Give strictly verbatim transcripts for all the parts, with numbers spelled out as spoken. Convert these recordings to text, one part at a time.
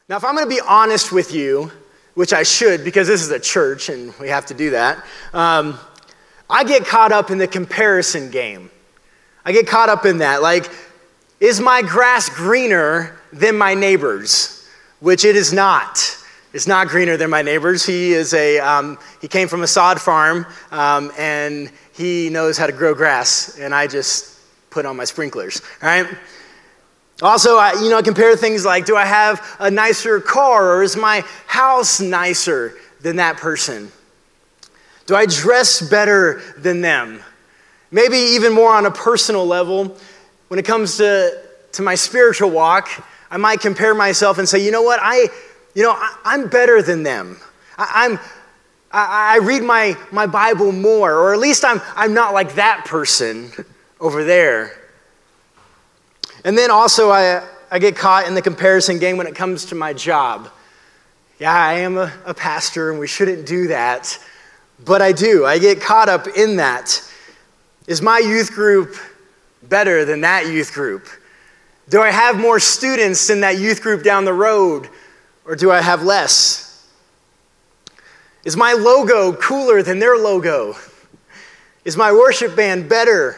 Now, if I'm going to be honest with you, which I should because this is a church and we have to do that, um, I get caught up in the comparison game. I get caught up in that. Like, is my grass greener than my neighbor's? Which it is not. It's not greener than my neighbor's. He is a, um, he came from a sod farm, um, and he knows how to grow grass, and I just put on my sprinklers, all right? Also, I, you know, I compare things like, do I have a nicer car, or is my house nicer than that person? Do I dress better than them? Maybe even more on a personal level, when it comes to, to my spiritual walk, I might compare myself and say, you know what, I, you know, I, I'm better than them. I, I'm, I, I read my, my Bible more, or at least I'm, I'm not like that person over there. And then also I, I get caught in the comparison game when it comes to my job. Yeah, I am a, a pastor and we shouldn't do that, but I do. I get caught up in that. Is my youth group better than that youth group? Do I have more students than that youth group down the road, or do I have less? Is my logo cooler than their logo? Is my worship band better?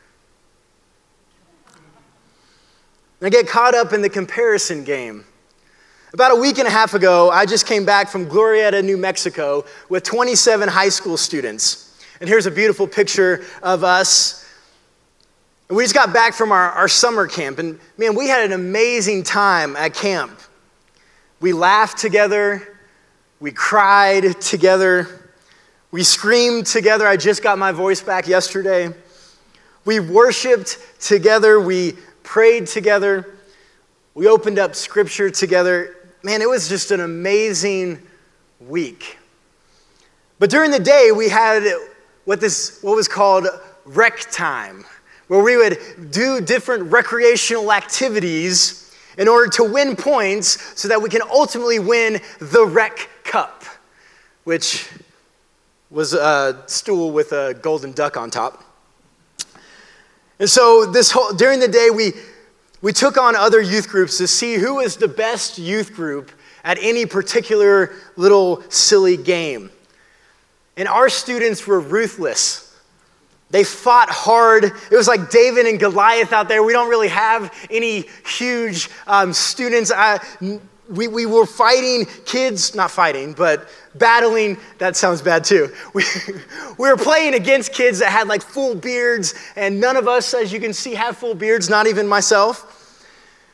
I get caught up in the comparison game. About a week and a half ago, I just came back from Glorieta, New Mexico with twenty-seven high school students. And here's a beautiful picture of us. And we just got back from our, our summer camp. And man, we had an amazing time at camp. We laughed together. We cried together. We screamed together. I just got my voice back yesterday. We worshiped together. We prayed together. We opened up scripture together. Man, it was just an amazing week. But during the day, we had what this what was called rec time, where we would do different recreational activities in order to win points so that we can ultimately win the rec cup, which was a stool with a golden duck on top. And so this whole during the day, we we took on other youth groups to see who was the best youth group at any particular little silly game. And our students were ruthless. They fought hard. It was like David and Goliath out there. We don't really have any huge um, students. I, we, we were fighting kids, not fighting, but battling. That sounds bad too. We, we were playing against kids that had like full beards, and none of us, as you can see, have full beards, not even myself.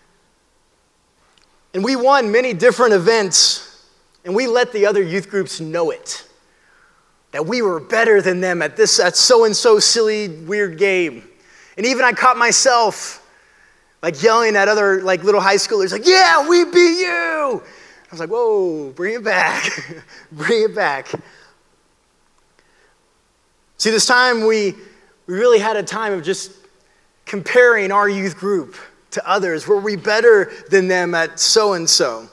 And we won many different events, and we let the other youth groups know it, that we were better than them at this, at so-and-so silly, weird game. And even I caught myself like yelling at other like little high schoolers, like, yeah, we beat you. I was like, whoa, bring it back. Bring it back. See, this time we, we really had a time of just comparing our youth group to others. Were we better than them at so-and-so?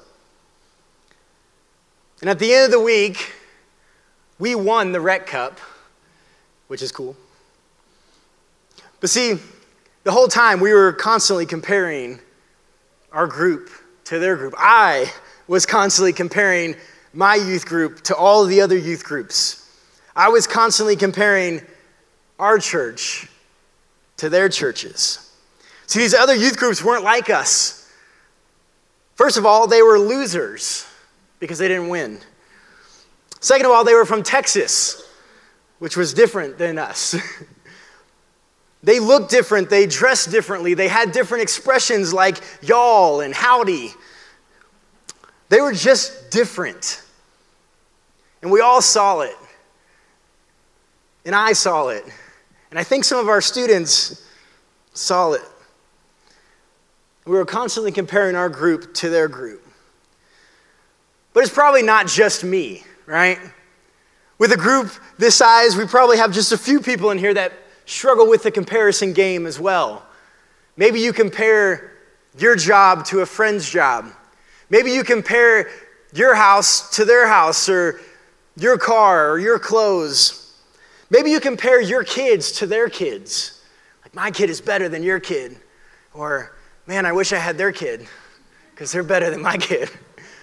And at the end of the week, we won the Rec Cup, which is cool. But see, the whole time we were constantly comparing our group to their group. I was constantly comparing my youth group to all of the other youth groups. I was constantly comparing our church to their churches. See, these other youth groups weren't like us. First of all, they were losers because they didn't win. Second of all, they were from Texas, which was different than us. They looked different, they dressed differently, they had different expressions like y'all and howdy. They were just different. And we all saw it. And I saw it. And I think some of our students saw it. We were constantly comparing our group to their group. But it's probably not just me, right? With a group this size, we probably have just a few people in here that struggle with the comparison game as well. Maybe you compare your job to a friend's job. Maybe you compare your house to their house, or your car, or your clothes. Maybe you compare your kids to their kids. Like, my kid is better than your kid. Or, man, I wish I had their kid because they're better than my kid.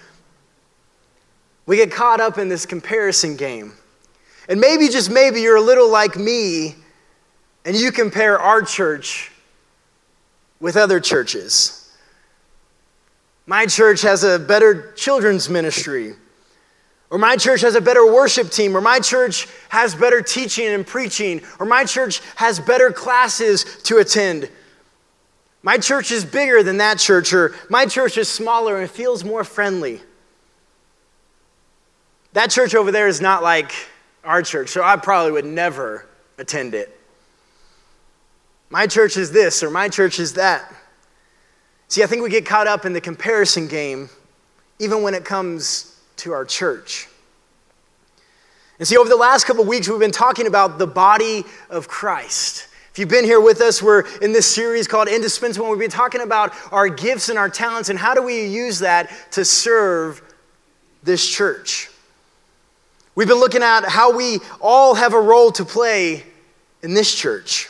We get caught up in this comparison game. And maybe, just maybe, you're a little like me, and you compare our church with other churches. My church has a better children's ministry, or my church has a better worship team, or my church has better teaching and preaching, or my church has better classes to attend. My church is bigger than that church, or my church is smaller and feels more friendly. That church over there is not like our church, so I probably would never attend it. My church is this, or my church is that. See, I think we get caught up in the comparison game, even when it comes to our church. And see, over the last couple of weeks, we've been talking about the body of Christ. If you've been here with us, we're in this series called Indispensable, and we've been talking about our gifts and our talents, and how do we use that to serve this church. We've been looking at how we all have a role to play in this church.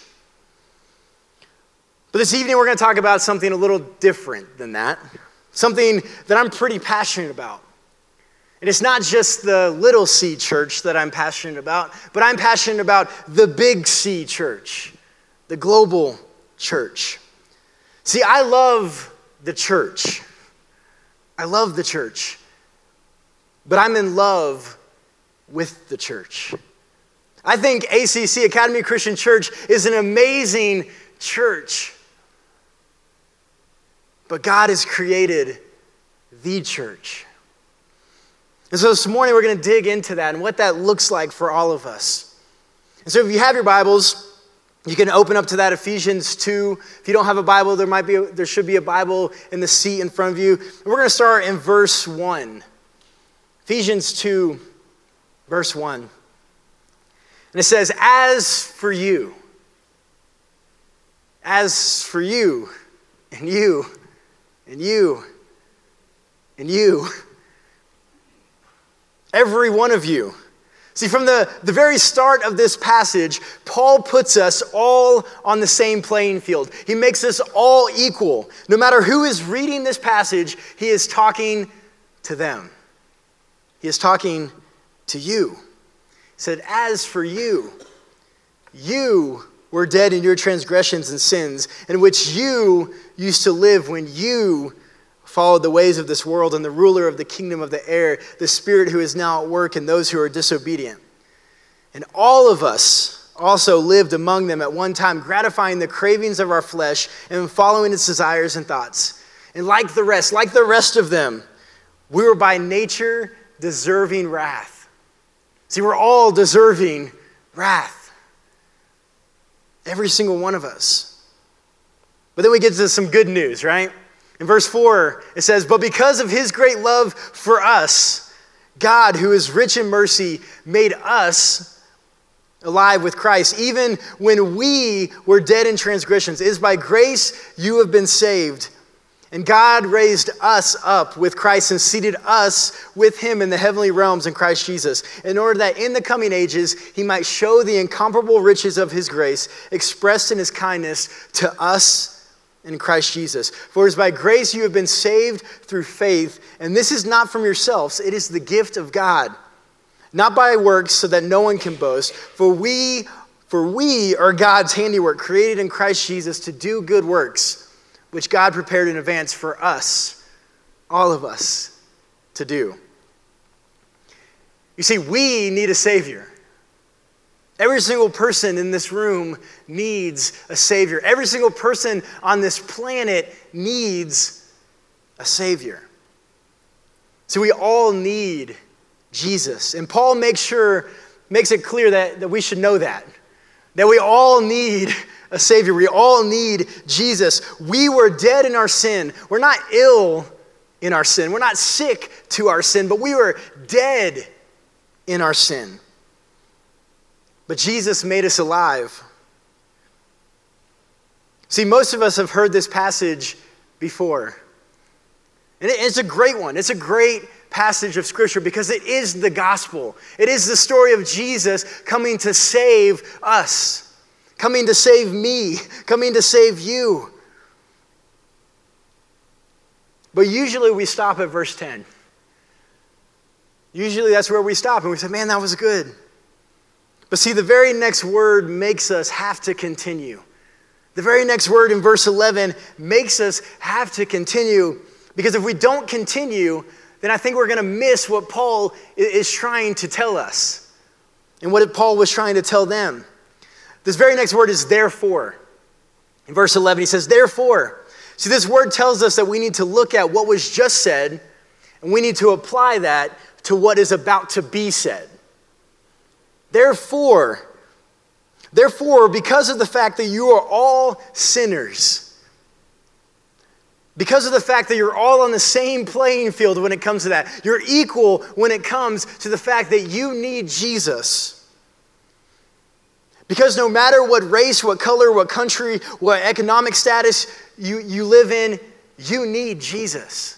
But this evening, we're going to talk about something a little different than that. Something that I'm pretty passionate about. And it's not just the little C church that I'm passionate about, but I'm passionate about the big C church, the global church. See, I love the church. I love the church. But I'm in love with the church. I think A C C, Academy Christian Church, is an amazing church. But God has created the church. And so this morning we're going to dig into that and what that looks like for all of us. And so if you have your Bibles, you can open up to that Ephesians two. If you don't have a Bible, there might be a, there should be a Bible in the seat in front of you. And we're going to start in verse one. Ephesians two, verse one. And it says, as for you, as for you, and you, and you, and you, every one of you. See, from the, the very start of this passage, Paul puts us all on the same playing field. He makes us all equal. No matter who is reading this passage, he is talking to them. He is talking to you. He said, as for you, you were dead in your transgressions and sins, in which you used to live when you followed the ways of this world and the ruler of the kingdom of the air, the spirit who is now at work in those who are disobedient. And all of us also lived among them at one time, gratifying the cravings of our flesh and following its desires and thoughts. And like the rest, like the rest of them, we were by nature deserving wrath. See, we're all deserving wrath. Every single one of us. But then we get to some good news, right? In verse four, it says, but because of his great love for us, God, who is rich in mercy, made us alive with Christ, even when we were dead in transgressions. It is by grace you have been saved. And God raised us up with Christ and seated us with him in the heavenly realms in Christ Jesus, in order that in the coming ages he might show the incomparable riches of his grace expressed in his kindness to us in Christ Jesus. For it is by grace you have been saved through faith, and this is not from yourselves, it is the gift of God, not by works, so that no one can boast. For we, for we are God's handiwork, created in Christ Jesus to do good works, which God prepared in advance for us, all of us, to do. You see, we need a Savior. Every single person in this room needs a Savior. Every single person on this planet needs a Savior. So we all need Jesus. And Paul makes sure, makes it clear that, that we should know that. That we all need a Savior. We all need Jesus. We were dead in our sin. We're not ill in our sin. We're not sick to our sin, but we were dead in our sin. But Jesus made us alive. See, most of us have heard this passage before. And it's a great one. It's a great passage of Scripture because it is the gospel. It is the story of Jesus coming to save us, coming to save me, coming to save you. But usually we stop at verse ten. Usually that's where we stop and we say, man, that was good. But see, the very next word makes us have to continue. The very next word in verse eleven makes us have to continue, because if we don't continue, then I think we're going to miss what Paul is trying to tell us and what Paul was trying to tell them. This very next word is therefore. In verse eleven, he says, therefore. See, this word tells us that we need to look at what was just said, and we need to apply that to what is about to be said. Therefore, therefore, because of the fact that you are all sinners, because of the fact that you're all on the same playing field when it comes to that, you're equal when it comes to the fact that you need Jesus. Because no matter what race, what color, what country, what economic status you, you live in, you need Jesus.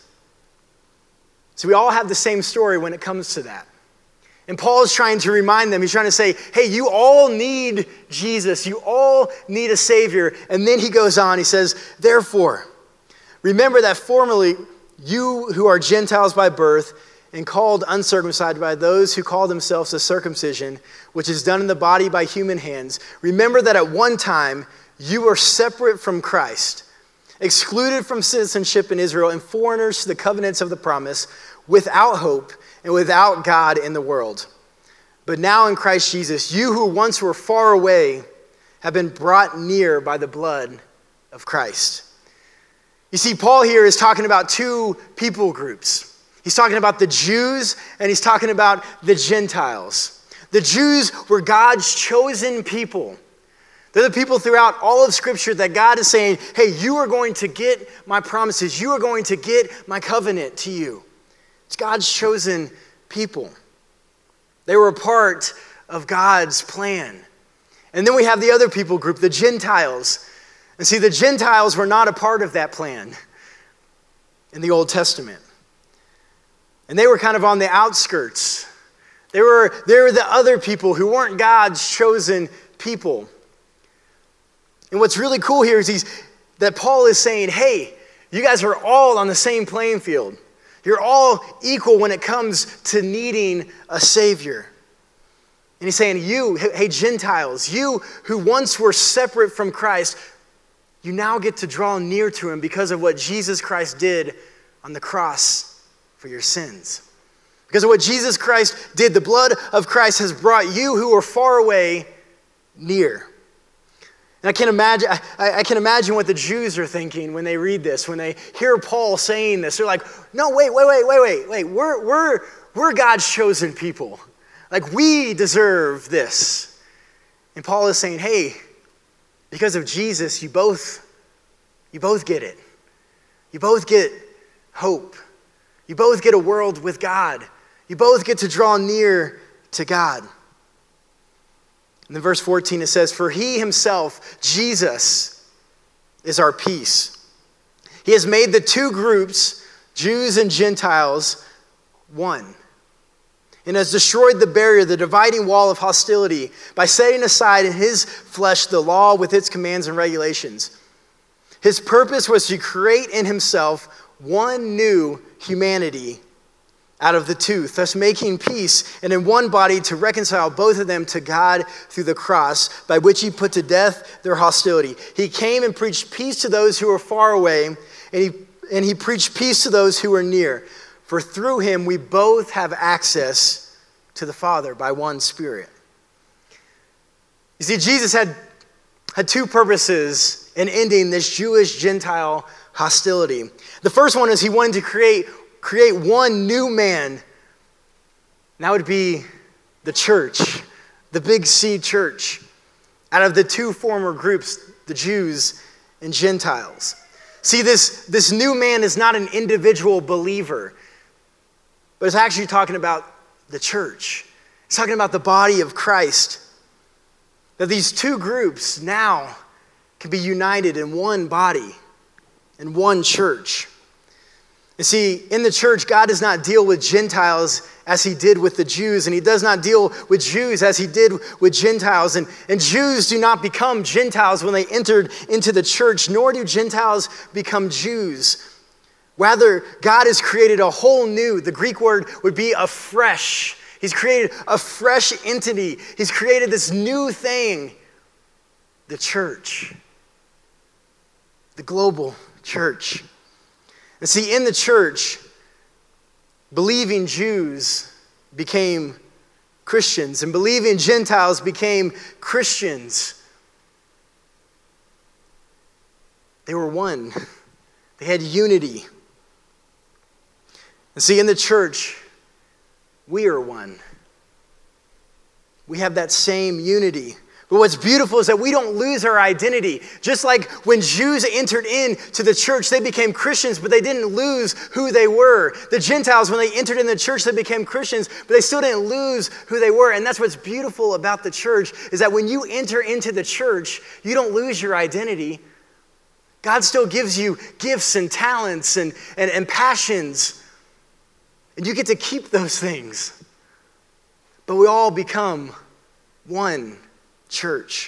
So we all have the same story when it comes to that. And Paul is trying to remind them, he's trying to say, hey, you all need Jesus. You all need a Savior. And then he goes on, he says, therefore, remember that formerly you who are Gentiles by birth and called uncircumcised by those who call themselves a circumcision, which is done in the body by human hands, remember that at one time you were separate from Christ, excluded from citizenship in Israel and foreigners to the covenants of the promise, without hope and without God in the world. But now in Christ Jesus, you who once were far away have been brought near by the blood of Christ. You see, Paul here is talking about two people groups. He's talking about the Jews and he's talking about the Gentiles. The Jews were God's chosen people. They're the people throughout all of Scripture that God is saying, hey, you are going to get my promises. You are going to get my covenant to you. It's God's chosen people. They were a part of God's plan. And then we have the other people group, the Gentiles. And see, the Gentiles were not a part of that plan in the Old Testament. And they were kind of on the outskirts. They were, they were the other people who weren't God's chosen people. And what's really cool here is he's, that Paul is saying, hey, you guys are all on the same playing field. You're all equal when it comes to needing a Savior. And he's saying, you, hey, Gentiles, you who once were separate from Christ, you now get to draw near to him because of what Jesus Christ did on the cross for your sins. Because of what Jesus Christ did, the blood of Christ has brought you who are far away near. And I can imagine, I, I can imagine what the Jews are thinking when they read this, when they hear Paul saying this. They're like, no, wait, wait, wait, wait, wait, wait. We're, we're, we're God's chosen people. Like, we deserve this. And Paul is saying, hey, because of Jesus, you both, you both get it. You both get hope. You both get a world with God. You both get to draw near to God. And in verse fourteen it says, for he himself, Jesus, is our peace. He has made the two groups, Jews and Gentiles, one. And has destroyed the barrier, the dividing wall of hostility, by setting aside in his flesh the law with its commands and regulations. His purpose was to create in himself one new humanity out of the two, thus making peace, and in one body to reconcile both of them to God through the cross, by which he put to death their hostility. He came and preached peace to those who were far away, and he, and he preached peace to those who were near. For through him we both have access to the Father by one Spirit. You see, Jesus had, had two purposes in ending this Jewish-Gentile hostility. The first one is he wanted to create create one new man. And that would be the church, the Big C church, out of the two former groups, the Jews and Gentiles. See, this, this new man is not an individual believer, but it's actually talking about the church. It's talking about the body of Christ. That these two groups now can be united in one body, in one church. You see, in the church, God does not deal with Gentiles as he did with the Jews, and he does not deal with Jews as he did with Gentiles. And, and Jews do not become Gentiles when they entered into the church, nor do Gentiles become Jews Rather, God has created a whole new, the Greek word would be afresh. He's created a fresh entity. He's created this new thing, the church, the global church. And see, in the church, believing Jews became Christians, and believing Gentiles became Christians. They were one. They had unity. And see, in the church, we are one. We have that same unity. But what's beautiful is that we don't lose our identity. Just like when Jews entered into the church, they became Christians, but they didn't lose who they were. The Gentiles, when they entered in the church, they became Christians, but they still didn't lose who they were. And that's what's beautiful about the church, is that when you enter into the church, you don't lose your identity. God still gives you gifts and talents and, and, and passions. And you get to keep those things. But we all become one church.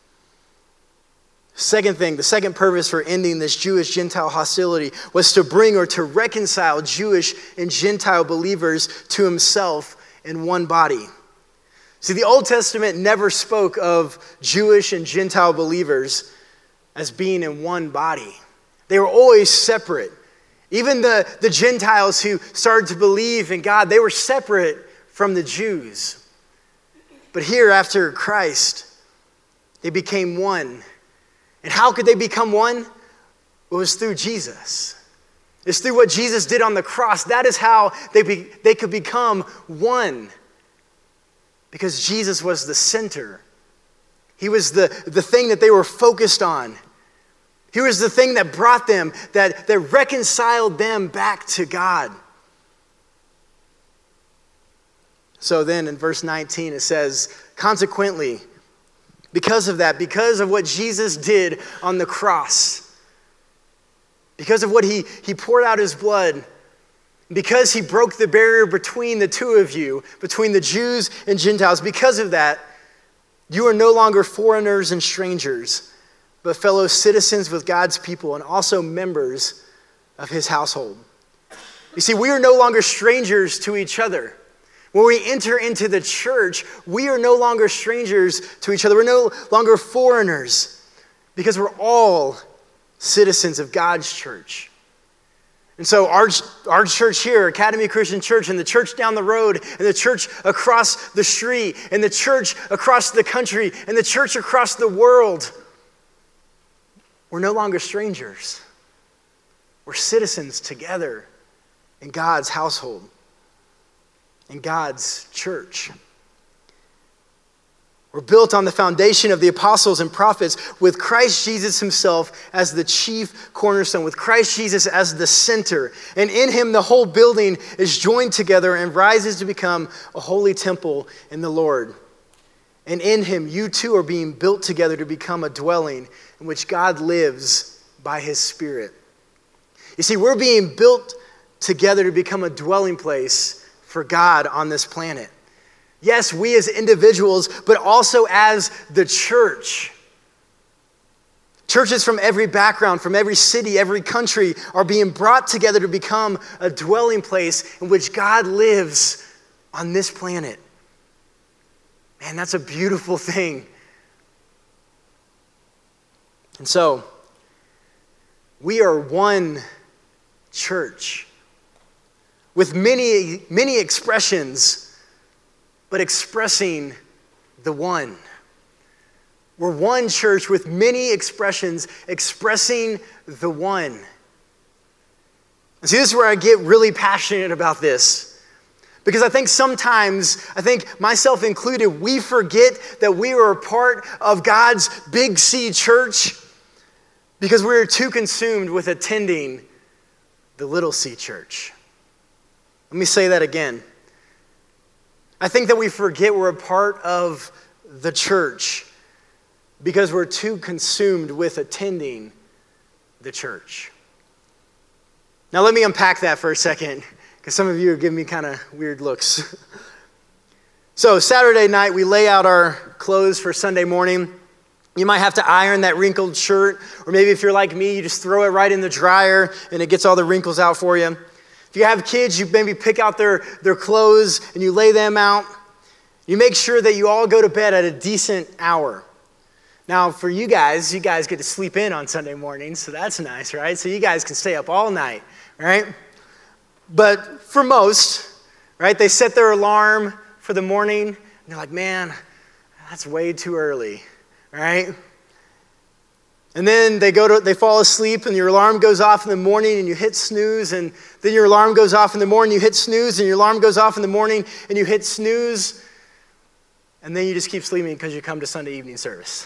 Second thing, the second purpose for ending this Jewish-Gentile hostility was to bring or to reconcile Jewish and Gentile believers to himself in one body. See, the Old Testament never spoke of Jewish and Gentile believers as being in one body. They were always separate. Even the, the Gentiles who started to believe in God, they were separate from the Jews. But here, after Christ, they became one. And how could they become one? It was through Jesus. It's through what Jesus did on the cross. That is how they, be, they could become one. Because Jesus was the center. He was the, the thing that they were focused on. He was the thing that brought them, that, that reconciled them back to God. So then in verse nineteen it says, consequently, because of that, because of what Jesus did on the cross, because of what he, he poured out his blood, because he broke the barrier between the two of you, between the Jews and Gentiles, because of that, you are no longer foreigners and strangers, but fellow citizens with God's people and also members of his household. You see, we are no longer strangers to each other. When we enter into the church, we are no longer strangers to each other. We're no longer foreigners because we're all citizens of God's church. And so our, our church here, Academy Christian Church, and the church down the road, and the church across the street, and the church across the country, and the church across the world, we're no longer strangers. We're citizens together in God's household, in God's church. We're built on the foundation of the apostles and prophets with Christ Jesus himself as the chief cornerstone, with Christ Jesus as the center. And in him, the whole building is joined together and rises to become a holy temple in the Lord. And in him, you too are being built together to become a dwelling in which God lives by his Spirit. You see, we're being built together to become a dwelling place for God on this planet. Yes, we as individuals, but also as the church. Churches from every background, from every city, every country are being brought together to become a dwelling place in which God lives on this planet. Man, that's a beautiful thing. And so, we are one church with many, many expressions, but expressing the one. We're one church with many expressions, expressing the one. And see, this is where I get really passionate about this. Because I think sometimes, I think myself included, we forget that we are a part of God's Big C church because we're too consumed with attending the Little C church. Let me say that again. I think that we forget we're a part of the church because we're too consumed with attending the church. Now let me unpack that for a second, because some of you are giving me kind of weird looks. So Saturday night, we lay out our clothes for Sunday morning. You might have to iron that wrinkled shirt, or maybe if you're like me, you just throw it right in the dryer and it gets all the wrinkles out for you. If you have kids, you maybe pick out their, their clothes and you lay them out. You make sure that you all go to bed at a decent hour. Now, for you guys, you guys get to sleep in on Sunday mornings, so that's nice, right? So you guys can stay up all night, right? But for most, right, they set their alarm for the morning, and they're like, man, that's way too early, right? And then they go to, they fall asleep, and your alarm goes off in the morning, and you hit snooze, and then your alarm goes off in the morning, you hit snooze, and your alarm goes off in the morning, and you hit snooze, and then you just keep sleeping because you come to Sunday evening service.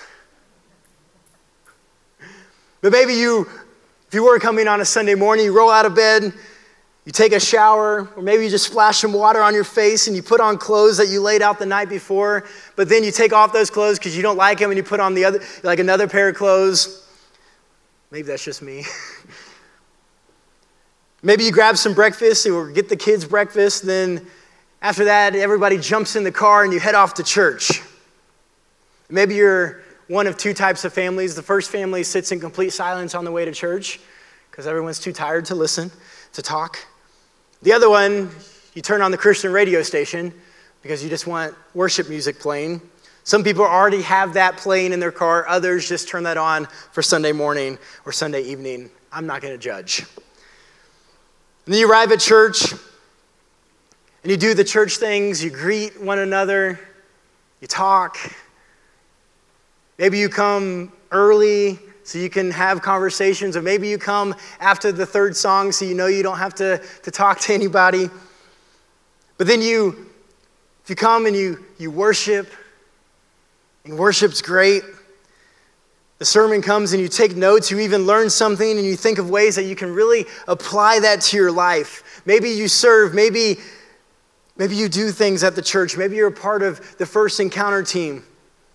But maybe you, if you were coming on a Sunday morning, you roll out of bed, you take a shower, or maybe you just splash some water on your face and you put on clothes that you laid out the night before, but then you take off those clothes because you don't like them and you put on the other, like another pair of clothes. Maybe that's just me. Maybe you grab some breakfast or get the kids breakfast, then after that, everybody jumps in the car and you head off to church. Maybe you're one of two types of families. The first family sits in complete silence on the way to church because everyone's too tired to listen, to talk. The other one, you turn on the Christian radio station because you just want worship music playing. Some people already have that playing in their car. Others just turn that on for Sunday morning or Sunday evening. I'm not going to judge. And then you arrive at church and you do the church things. You greet one another. You talk. Maybe you come early so you can have conversations, or maybe you come after the third song so you know you don't have to, to talk to anybody. But then you, if you come and you, you worship, and worship's great, the sermon comes and you take notes, you even learn something, and you think of ways that you can really apply that to your life. Maybe you serve, maybe, maybe you do things at the church, maybe you're a part of the First Encounter team.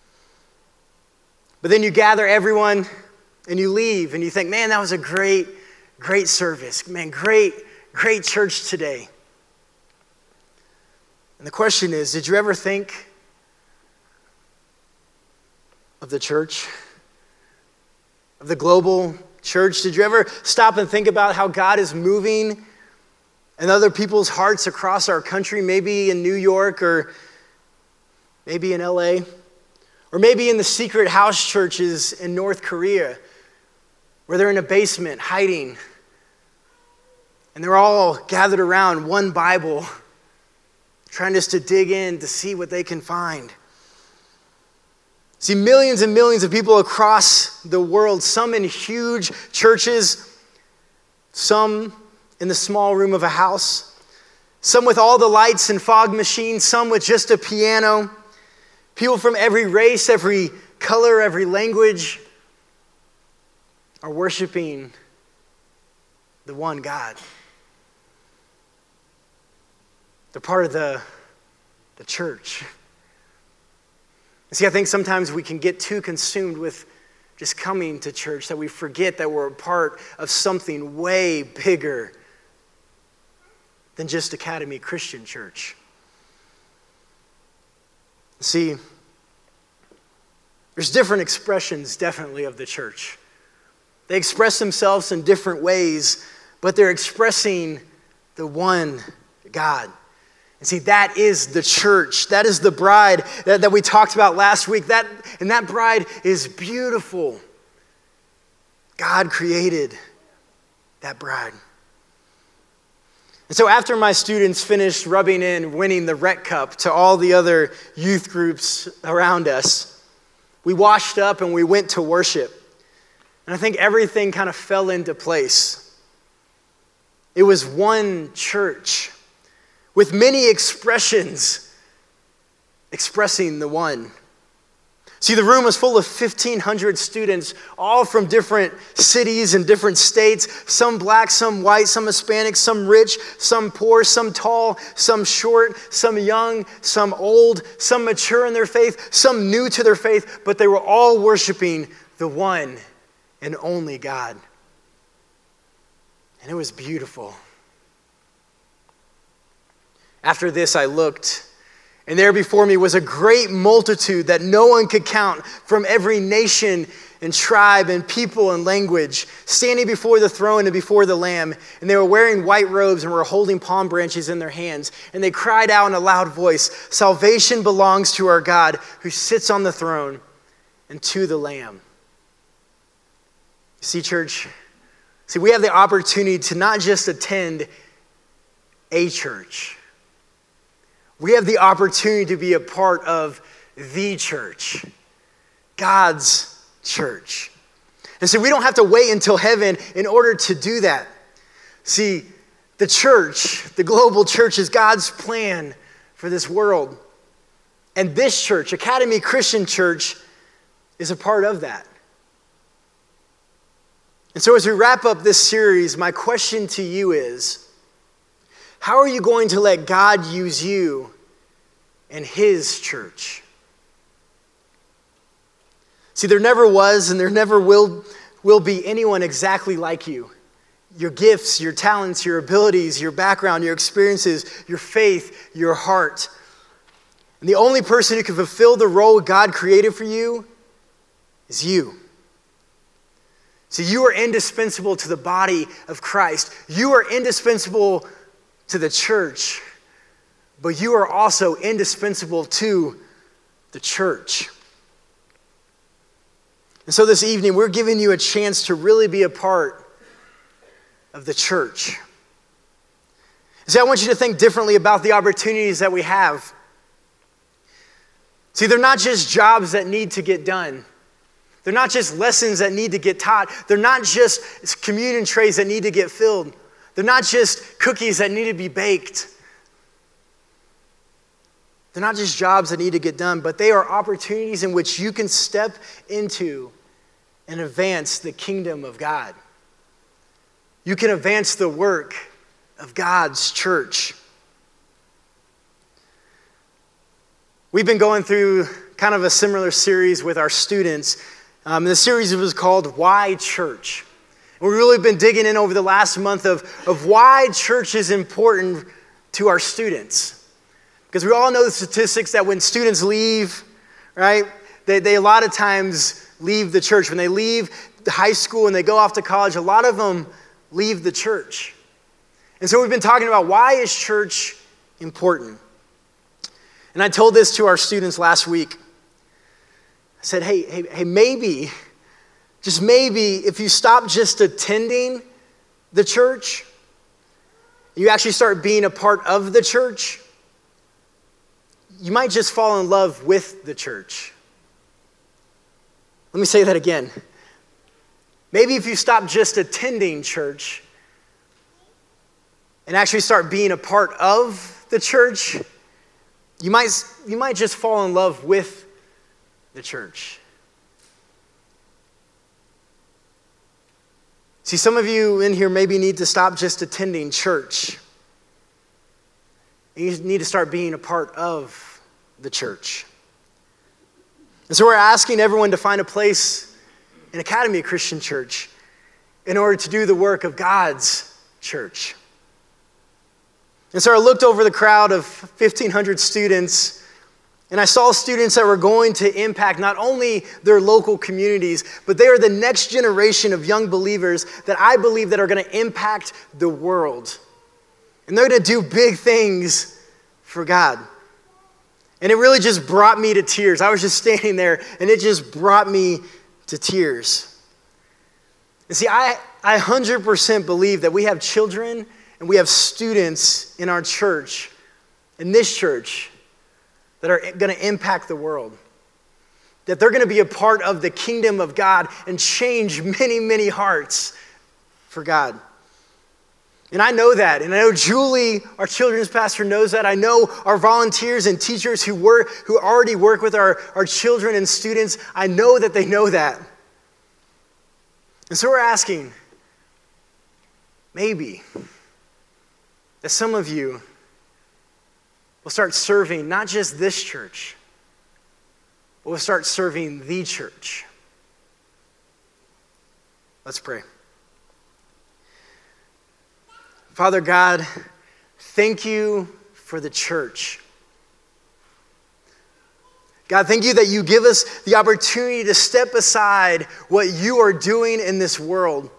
But then you gather everyone and you leave and you think, man, that was a great, great service. Man, great, great church today. And the question is, did you ever think of the church? Of the global church? Did you ever stop and think about how God is moving in other people's hearts across our country, maybe in New York or maybe in L A? Or maybe in the secret house churches in North Korea, where they're in a basement hiding, and they're all gathered around one Bible, trying just to dig in to see what they can find. See, millions and millions of people across the world, some in huge churches, some in the small room of a house, some with all the lights and fog machines, some with just a piano. People from every race, every color, every language are worshiping the one God. They're part of the, the church. See, I think sometimes we can get too consumed with just coming to church that we forget that we're a part of something way bigger than just Academy Christian Church. See, there's different expressions, definitely, of the church. They express themselves in different ways, but they're expressing the one God. And see, that is the church. That is the bride that, that we talked about last week. That, and that bride is beautiful. God created that bride. And so after my students finished rubbing in, winning the rec cup to all the other youth groups around us, we washed up and we went to worship. And I think everything kind of fell into place. It was one church with many expressions expressing the one. See, the room was full of fifteen hundred students, all from different cities and different states, some black, some white, some Hispanic, some rich, some poor, some tall, some short, some young, some old, some mature in their faith, some new to their faith, but they were all worshiping the one and only God. And it was beautiful. After this, I looked, And there before me was a great multitude that no one could count, from every nation and tribe and people and language, standing before the throne and before the Lamb. And they were wearing white robes and were holding palm branches in their hands. And they cried out in a loud voice, "Salvation belongs to our God who sits on the throne and to the Lamb." See, church, see, we have the opportunity to not just attend a church. We have the opportunity to be a part of the church, God's church. And so we don't have to wait until heaven in order to do that. See, the church, the global church, is God's plan for this world. And this church, Academy Christian Church, is a part of that. And so as we wrap up this series, my question to you is, how are you going to let God use you and his church? See, there never was and there never will, will be anyone exactly like you. Your gifts, your talents, your abilities, your background, your experiences, your faith, your heart. And the only person who can fulfill the role God created for you is you. See, you are indispensable to the body of Christ. You are indispensable to the church, but you are also indispensable to the church. And so this evening, we're giving you a chance to really be a part of the church. See, I want you to think differently about the opportunities that we have. See, they're not just jobs that need to get done. They're not just lessons that need to get taught. They're not just communion trays that need to get filled. They're not just cookies that need to be baked. They're not just jobs that need to get done, but they are opportunities in which you can step into and advance the kingdom of God. You can advance the work of God's church. We've been going through kind of a similar series with our students. Um, the series was called Why Church? And we've really been digging in over the last month of, of why church is important to our students. Because we all know the statistics that when students leave, right, they, they a lot of times leave the church. When they leave the high school and they go off to college, a lot of them leave the church. And so we've been talking about why is church important? And I told this to our students last week. I said, hey, hey, hey, maybe, just maybe, if you stop just attending the church, you actually start being a part of the church, you might just fall in love with the church. Let me say that again. Maybe if you stop just attending church and actually start being a part of the church, you might, you might just fall in love with the church. See, some of you in here maybe need to stop just attending church. You need to start being a part of the church. And so we're asking everyone to find a place in Academy Christian Church in order to do the work of God's church. And so I looked over the crowd of fifteen hundred students, and I saw students that were going to impact not only their local communities, but they are the next generation of young believers that I believe that are going to impact the world. And they're going to do big things for God. And it really just brought me to tears. I was just standing there, and it just brought me to tears. And see, I, I one hundred percent believe that we have children and we have students in our church, in this church, that are going to impact the world. That they're going to be a part of the kingdom of God and change many, many hearts for God. And I know that. And I know Julie, our children's pastor, knows that. I know our volunteers and teachers who work, who already work with our, our children and students, I know that they know that. And so we're asking, maybe, that some of you will start serving not just this church, but we'll start serving the church. Let's pray. Father God, thank you for the church. God, thank you that you give us the opportunity to step aside what you are doing in this world.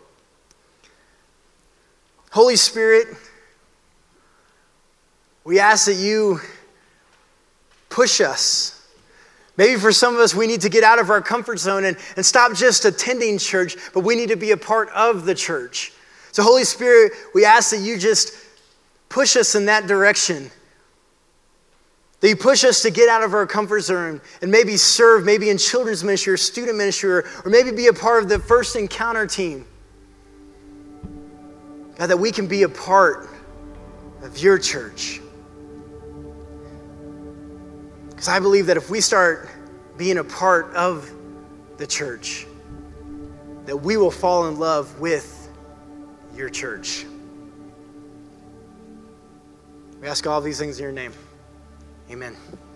Holy Spirit, we ask that you push us. Maybe for some of us, we need to get out of our comfort zone and, and stop just attending church, but we need to be a part of the church. So Holy Spirit, we ask that you just push us in that direction. That you push us to get out of our comfort zone and maybe serve, maybe in children's ministry or student ministry, or, or maybe be a part of the First Encounter team. God, that we can be a part of your church. Because I believe that if we start being a part of the church, that we will fall in love with your church. We ask all these things in your name. Amen.